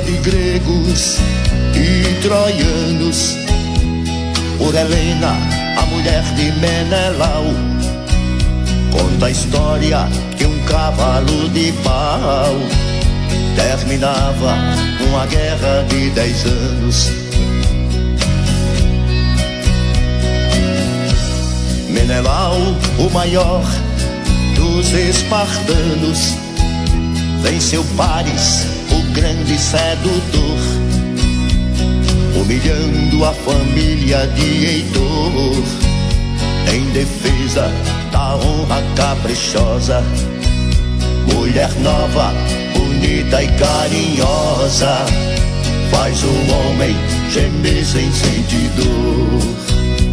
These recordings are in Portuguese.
Fala de gregos e troianos, por Helena, a mulher de Menelau. Conta a história que um cavalo de pau terminava uma guerra de 10 anos. Menelau, o maior dos espartanos, venceu Paris, o grande sedutor, humilhando a família de Heitor, em defesa da honra caprichosa. Mulher nova, bonita e carinhosa, faz o homem gemer sem sentir dor.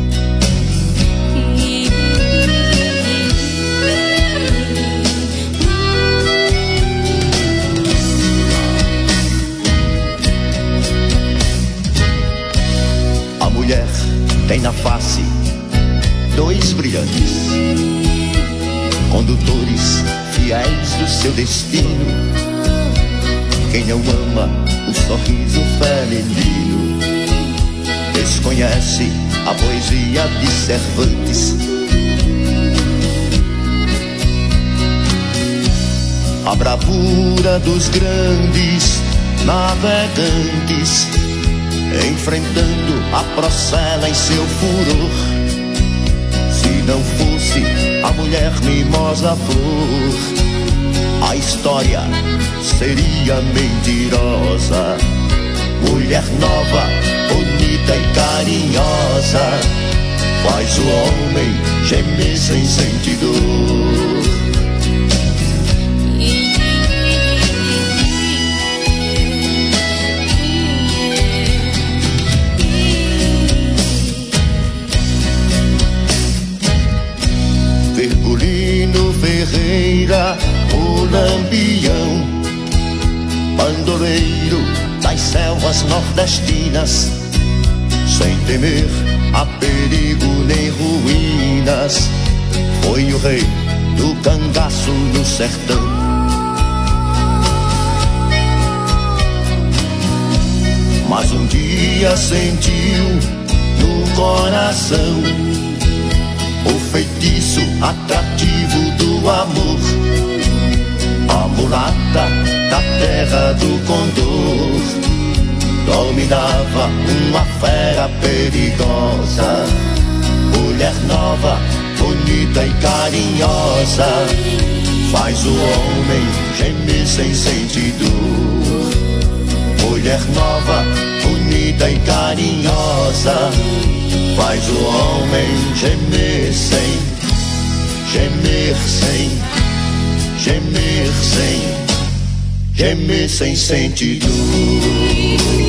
A mulher tem na face 2 brilhantes condutores fiéis do seu destino. Quem não ama o sorriso feminino desconhece a poesia de Cervantes. A bravura dos grandes navegantes, enfrentando a procela em seu furor. Se não fosse a mulher mimosa flor, a história seria mentirosa. Mulher nova, bonita e carinhosa, faz o homem gemer sem sentir dor. Virgulino Ferreira, o Lampião, bandoleiro das selvas nordestinas, sem temer a perigo nem ruínas, foi o rei do cangaço no sertão. Mas um dia sentiu no coração o feitiço atrativo do amor. A mulata da terra do Condor dominava uma fera perigosa. Mulher nova, bonita e carinhosa, faz o homem gemer sem sentir dor. Mulher nova, bonita e carinhosa, faz o homem gemer sem, gemer sem, gemer sem, gemer sem sentir dor.